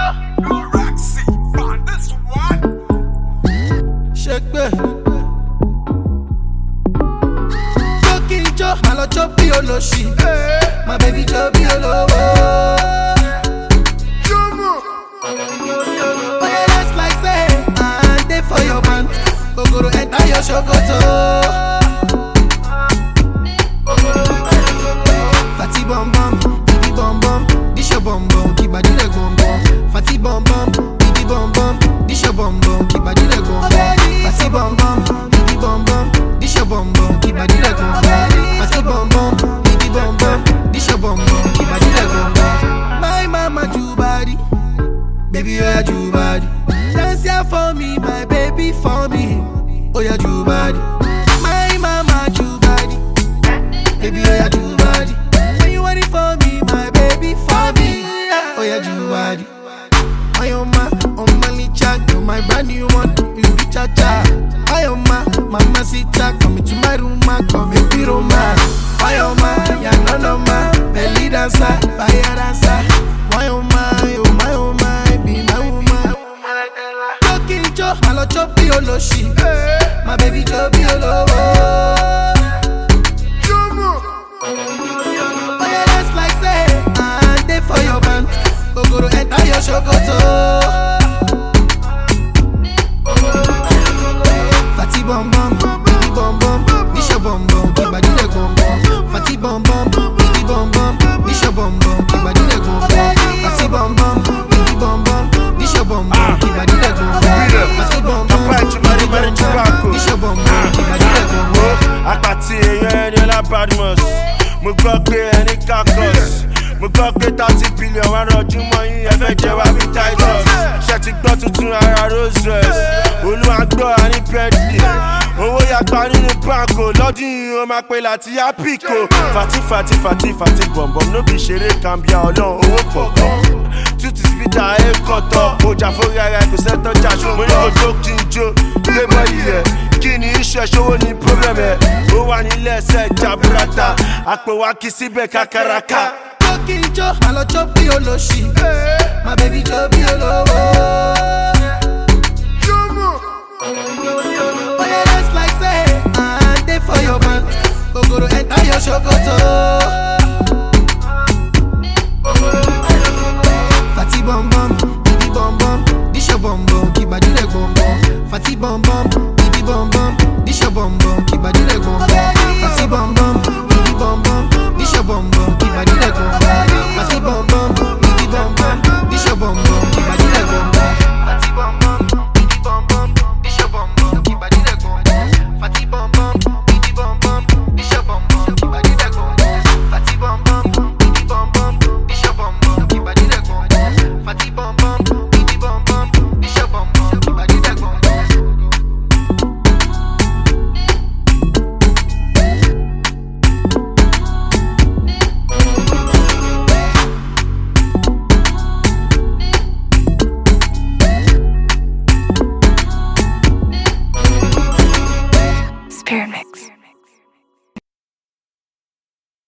Roxy, on this one. Shake me. Talking Joe, I love Choppy Oloshi. My baby Choppy Olowo. Oh yeah, that's like say, and they for your man. Go to enter your shokoto. Fatty bum bum, baby bum bum, this your bum bum, keep body leg bum bum. Fatty bum bum, baby bum bum, this your bum bum, keep body leg bum bum. Fatty bum bum, baby bum bum, this your bum bum, keep body leg bum bum. Fatty bum bum, baby bum bum, this your bum bum, keep body leg bum bum. My mama ju body, baby oh yeah ju body. Dance here for me, my baby for me. Oh yeah ju body. My mama ju body, baby oh yeah ju body. When you want it for me, my baby for me. Oh yeah ju body. My oma, licha, you're my brand new one. You be cha cha. My oma, mama sita, come into my room, come in the room. My oma, ya no no ma, belly dancer, fire dancer. My oma, be my woman. Talking Joe, I love Choppy Oloshi. My baby Choppy Olowo. Oh yeah, that's like say, and they for your man. Go to enter your shokoto. Fatty bum bum, baby bum bum, this your bum bum, keep body leg bum bum. Fatty bum bum, baby bum bum, this your bum bum, keep body leg bum bum. Fatty bum bum, baby bum bum, this your bum bum, keep body leg bum bum. Fatty bum bum, baby bum bum, this your bum bum, keep body leg bum bum. Àpàtì èèyàn ẹni ọlá Badmus. Mo gbọ́ pé ẹni kakọ́s. Mo gbọ́ pé 30 billion wá rọjú mọ́ yín ẹ fẹ́ jẹ wá bí Titus. Ṣé ti gbọ́ tuntun ara Rolls Royce? Olúwa gbọ́ àní Bentley. Owó yàgbá nínú báńkò lọ́dún yìí ó máa pe láti Apico. Fati bọ̀m̀bọ̀m ló bí ṣeré kàmbíà ọlọ́run owó pọ̀pọ̀. Tútù síbítà ẹ̀kọ́tọ̀ ọjà fórí ara ẹ̀kọ́ sẹ́tọ̀ jáṣọ́. Mo ní kò tó kí n jó lébọ̀ yìí kí ni iṣẹ́ ṣòwò ní problem ẹ̀. Ó wà nílẹ̀ ẹsẹ̀ jaburata àpò wa kì í síbẹ̀ kakaraka. Talking Joe, I love Choppy Oloshi. My baby Choppy Olowo. Oh yeah, that's like say, and they for your man. Go to enter your shokoto. Fatty bum bum, baby bum bum, this your bum bum, keep body leg bum bum. Fatty bum bum, baby bum bum, this your bum bum, keep body leg bum bum. Fatty bum bum, baby bum bum, this your bum bum, keep body leg bum bum. Fatty bum bum, baby bum bum, this your bum bum, keep body